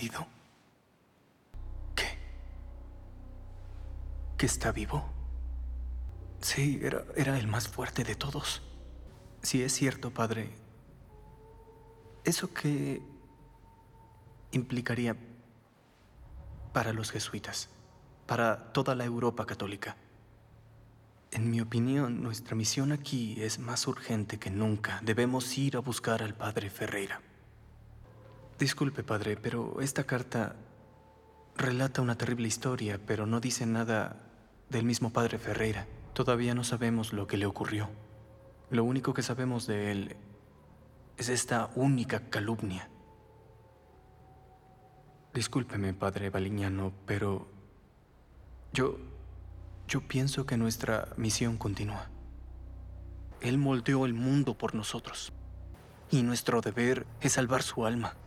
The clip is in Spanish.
perdido? ¿Qué? ¿Que está vivo? Sí, era el más fuerte de todos. Si es cierto, padre, ¿eso qué implicaría para los jesuitas, para toda la Europa católica? En mi opinión, nuestra misión aquí es más urgente que nunca. Debemos ir a buscar al padre Ferreira. Disculpe, padre, pero esta carta relata una terrible historia, pero no dice nada del mismo padre Ferreira. Todavía no sabemos lo que le ocurrió. Lo único que sabemos de él es esta única calumnia. Discúlpeme, padre Baliñano, pero yo pienso que nuestra misión continúa. Él moldeó el mundo por nosotros, y nuestro deber es salvar su alma.